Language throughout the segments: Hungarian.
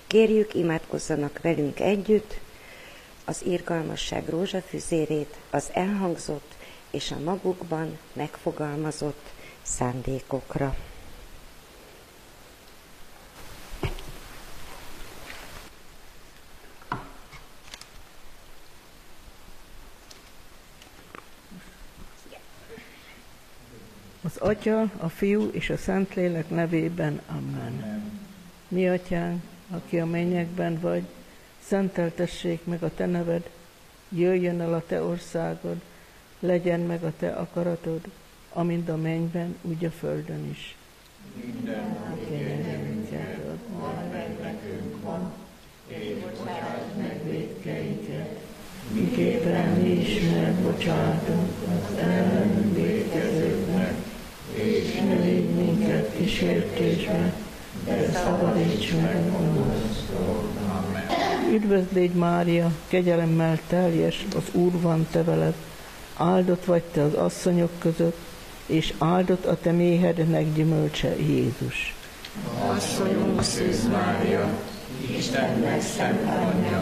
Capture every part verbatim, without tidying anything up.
Kérjük, imádkozzanak velünk együtt az irgalmasság rózsafüzérét, az elhangzott és a magukban megfogalmazott szándékokra. Az Atya, a Fiú és a Szentlélek nevében. Amen. Amen. Mi Atyánk, aki a mennyekben vagy, szenteltessék meg a Te neved, jöjjön el a Te országod, legyen meg a Te akaratod, amint a mennyben, úgy a földön is. Minden nap kenyerünket add meg nekünk ma, és bocsáss meg vétkeinket, miképpen mi is megbocsátunk az ellenünk vétkezőknek, és ne vigy minket kísértésbe, de szabadíts meg a gonosztól. Amen. Üdvözlégy Mária, kegyelemmel teljes, az Úr van te veled, áldott vagy te az asszonyok között, és áldott a te méhednek gyümölcse, Jézus. Asszonyunk Szűz Mária, Istennek szent anyja,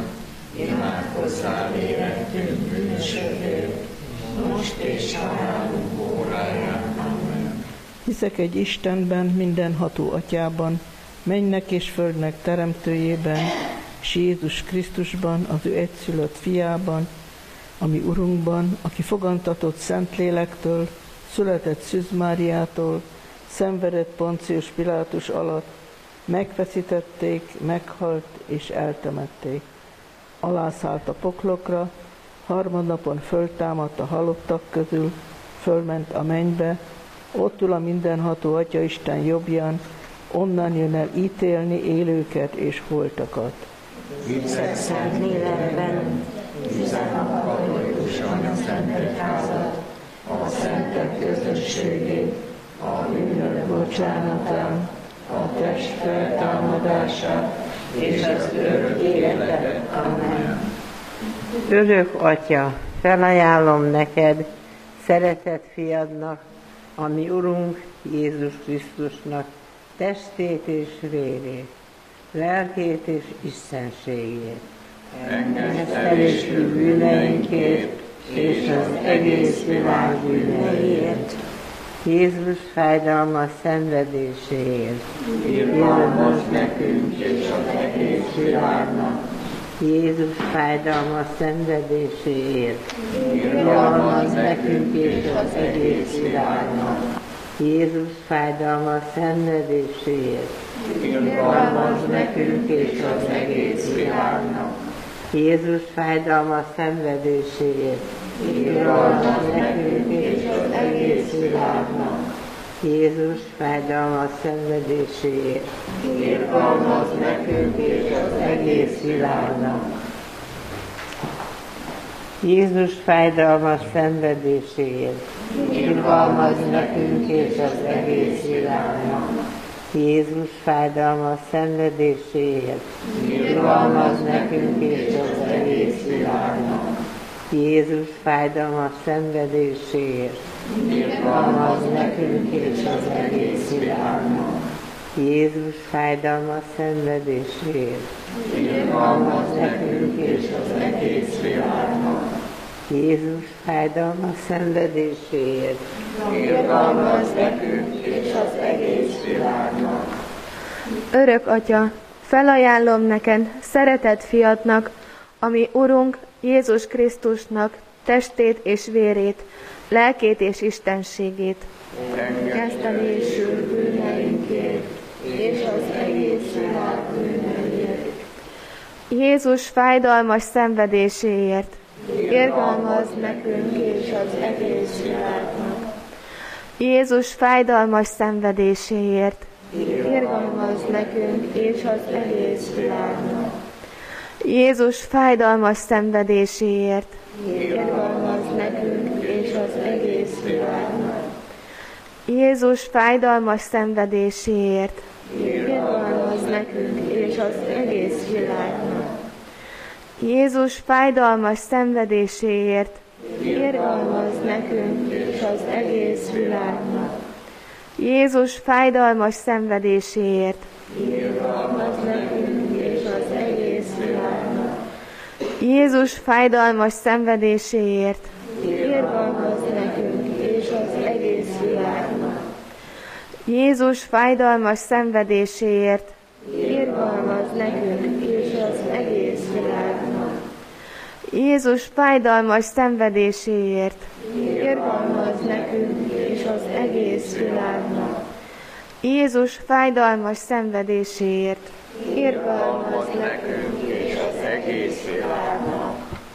imádkozzál érettünk bűnösökért, most és halálunk óráján. Amen. Hiszek egy Istenben, mindenható Atyában, mennynek és földnek teremtőjében, és Jézus Krisztusban, az ő egyszülött fiában, ami Urunkban, aki fogantatott Szentlélektől, született Szűz Máriától, szenvedett Poncius Pilátus alatt, megfeszítették, meghalt és eltemették. Alászállt a poklokra, harmadnapon föltámadt a halottak közül, fölment a mennybe, ott ül a mindenható Atya Isten jobbján, onnan jön el ítélni élőket és holtakat. Hiszek szent lélekben, hiszem a katolikus anyaszentegyházat, a szentek közösségét, a bűnök bocsánatán, a test feltámadását és az örök életet. Amen. Örök Atya, felajánlom neked szeretett fiadnak, ami Urunk Jézus Krisztusnak testét és vérét, lelkét és istenségét, engesztelésű bűneinkért és az egész világ bűneiért, Jézus fájdalmas szenvedéséért, irgalmazz nekünk és az egész világnak, Jézus fájdalmas szenvedéséért, irgalmazz nekünk és az egész világnak, Jézus fájdalmas szenvedéséért, irgalmazz nekünk és az egész világnak, Jézus fájdalmas szenvedéséért, irgalmazz nekünk és az egész világnak, Jézus fájdalmas szenvedéséért, irgalmazz nekünk és az egész világnak, Jézus fájdalmas szenvedéséért, irgalmazz nekünk és az egész világnak, Jézus fájdalmas szenvedéséért, irgalmazz nekünk és az egész világnak, Jézus fájdalmas szenvedéséért, irgalmazz nekünk és az egész világnak, Jézus fájdalmas szenvedéséért, irgalmazz nekünk és az egész világnak, Jézus fájdalmas szenvedéséért, irgalmazz nekünk és az egész világnak. Örök Atya, felajánlom neked szeretett fiadnak, ami Urunk Jézus Krisztusnak testét és vérét, lelkét és istenségét, Engesztelésül bűneinkért és az egész világ bűneiért, Jézus fájdalmas szenvedéséért, irgalmazz nekünk és az egész világnak, Jézus fájdalmas szenvedéséért, irgalmazz nekünk és az egész világnak, Jézus fájdalmas szenvedéséért, irgalmazz nekünk és az egész világnak, Jézus fájdalmas szenvedéséért, irgalmazz nekünk és az egész világnak, Jézus fájdalmas szenvedéséért, irgalmazz nekünk és az egész világnak, Jézus fájdalmas szenvedéséért, irgalmazz nekünk és az Jézus fájdalmas szenvedéséért, Irgalmaz nekünk és az egész világnak. Jézus fájdalmas szenvedéséért, Irgalmaz nekünk és az egész világnak. Jézus fájdalmas szenvedéséért, Irgalmaz nekünk és az egész világnak. Jézus fájdalmas szenvedéséért, Irgalmaz nekünk és az egész világnak.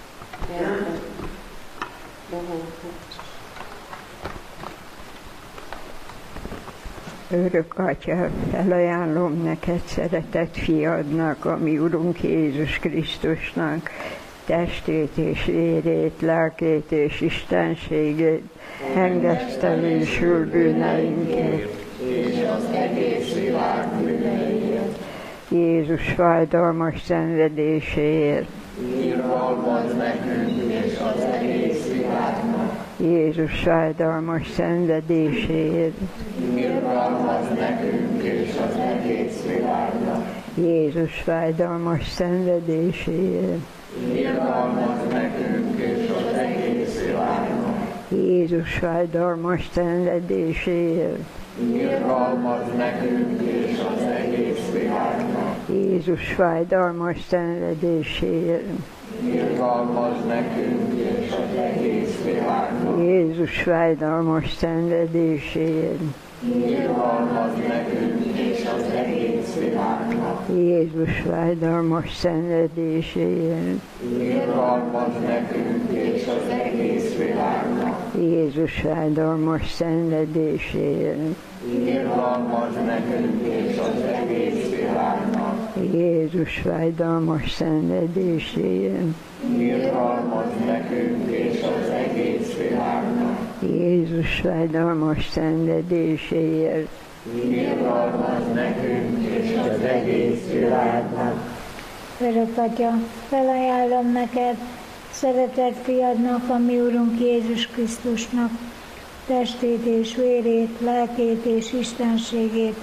Örök Atya, felajánlom neked szeretett fiadnak, a mi Urunk Jézus Krisztusnak, testét és vérét, lelkét és istenségét, engesztelésül bűneinkért, És az egész világ bűneiért. Jézus fájdalmas szenvedéséért, Irgalmaz nekünk és az egész világnak. Jézus fájdalmas szenvedéséért, Irgalmaz nekünk és az egész világnak. Jézus fájdalmas szenvedéséért, Irgalmaz nekünk és az egész világnak. Jézus fájdalmas szenvedéséért, Irgalmaz nekünk és az egész világnak. Jézus fájdalmas szenvedéséért, Irgalmaz nekünk és az egész világnak. Jézus fájdalmas szenvedéséért, Irgalmaz nekünk és az egész világnak. Jézus fájdalmas szenvedéséért, Irgalmaz nekünk és az egész világnak. Jézus fájdalmas szenvedéséért, Irgalmaz nekünk és az egész világnak. Jézus fájdalmas szenvedéséért, Irgalmaz nekünk és az egész világnak. Jézus fájdalmas szenvedéséért, Irgalmaz nekünk és az egész világnak. Örök Atya, felajánlom neked, szeretett fiadnak, a mi Urunk Jézus Krisztusnak, testét és vérét, lelkét és istenségét,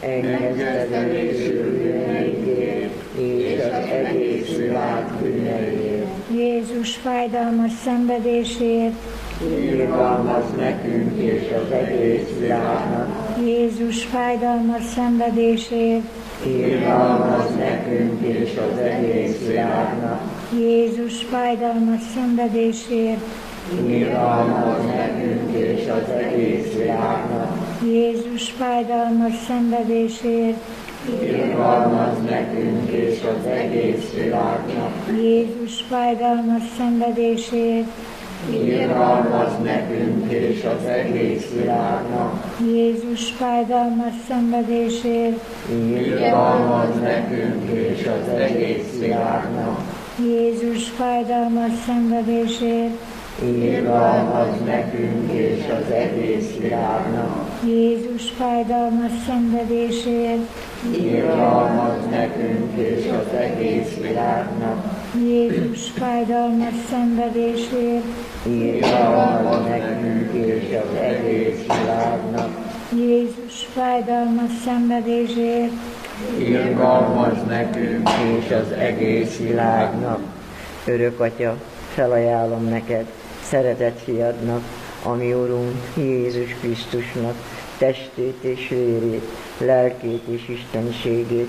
engesztelésül bűneinkért, és az egész világ bűneiért. Jézus fájdalmas szenvedéséért, Irgalmaz nekünk és az egész világnak. Jézus fájdalmas szenvedéséért, Irgalmaz nekünk és az egész világnak. Jézus fájdalmas szenvedéséért, Irgalmaz nekünk és az egész világnak. Jézus fájdalmas szenvedéséért, Irgalmaz nekünk és az egész világnak. Jézus fájdalmas szenvedéséért, Irgalmaz nekünk és az egész világnak. Jézus fájdalmas szenvedéséért, Irgalmaz nekünk és az egész világnak. Jézus fájdalmas szenvedéséért, Irgalmaz nekünk és az egész világnak. Jézus fájdalmas szenvedéséért, Irgalmaz nekünk és az egész világnak. Jézus fájdalmas szenvedéséért, Irgalmaz nekünk és az egész világnak. Jézus fájdalmas szenvedéséért, Irgalmaz nekünk és az egész világnak. Örök Atya, felajánlom neked, szeretett fiadnak, a mi Urunk Jézus Krisztusnak, testét és vérét, lelkét és istenségét,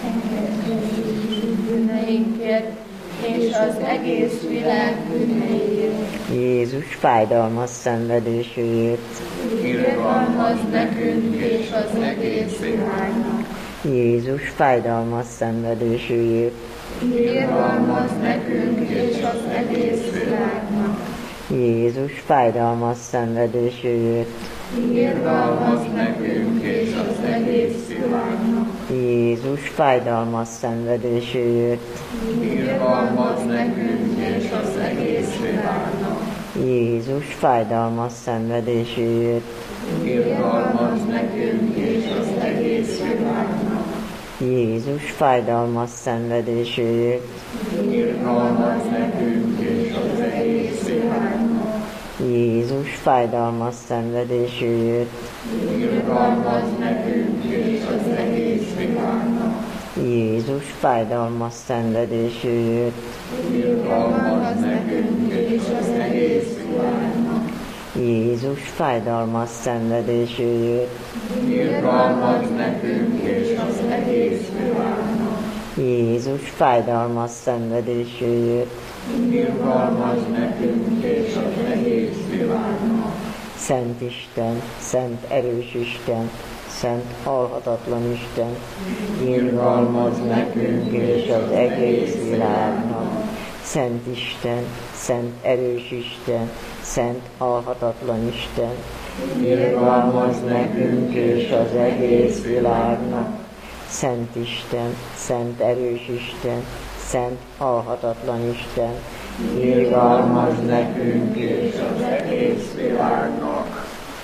Bűneinkért és az egész világ bűneiért. Jézus fájdalmas szenvedéséért, Irgalmaz nekünk és az egész világnak. Jézus fájdalmas szenvedéséért, Irgalmaz nekünk és az egész világnak. Jézus fájdalmas szenvedéséért, Irgalmaz nekünk és az egész világnak. Jézus fájdalmas szenvedéséért, Irgalmaz nekünk és az egész világnak. Jézus fájdalmas szenvedéséért, Irgalmaz nekünk és az egész világnak. Jézus fájdalmas szenvedéséért, Irgalmaz nekünk és az egész világnak. Jézus fájdalmas szenvedéséért, Irgalmaz nekünk és az egész világnak. Jézus fájdalmas szenvedéséért, irgalmaz nekünk és az egész világnak. Jézus fájdalmas szenvedéséért, Irgalmaz nekünk és az egész világnak. Jézus fájdalmas szenvedéséért, Irgalmaz nekünk és az egész világnak. Szent Isten, Szent erős Isten, Szent halhatatlan Isten, irgalmaz nekünk és az egész világnak. Szent Isten, Szent erős Isten, Szent halhatatlan Isten, irgalmaz nekünk és az egész világnak. Szent Isten, Szent erős Isten, Szent halhatatlan Isten, irgalmaz nekünk és az egész világnak.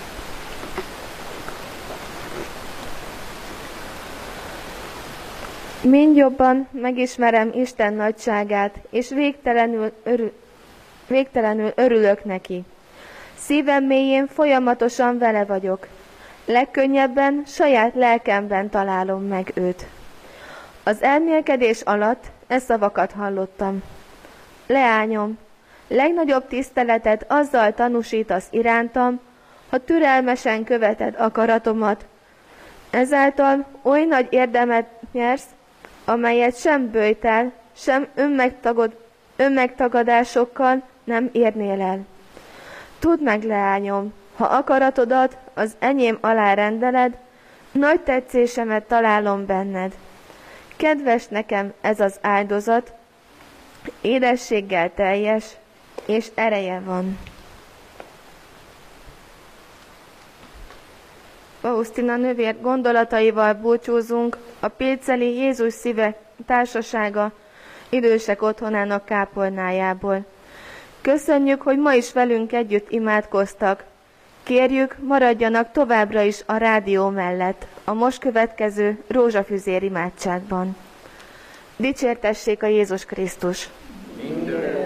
Mind jobban megismerem Isten nagyságát, és végtelenül, örül, végtelenül örülök neki. Szívem mélyén folyamatosan vele vagyok. Legkönnyebben saját lelkemben találom meg őt. Az elmélkedés alatt e szavakat hallottam. Leányom, legnagyobb tiszteletet azzal tanúsítasz irántam, ha türelmesen követed akaratomat. Ezáltal oly nagy érdemet nyersz, amelyet sem böjtel, sem önmegtagod, önmegtagadásokkal nem érnél el. Tudd meg, leányom, ha akaratodat az enyém alá rendeled, nagy tetszésemet találom benned. Kedves nekem ez az áldozat, édességgel teljes, és ereje van. Faustina nővér gondolataival búcsúzunk a Pilceli Jézus Szíve Társasága idősek otthonának kápolnájából. Köszönjük, hogy ma is velünk együtt imádkoztak. Kérjük, maradjanak továbbra is a rádió mellett, a most következő rózsafüzér imádságban. Dicsértessék a Jézus Krisztus! Mindörökké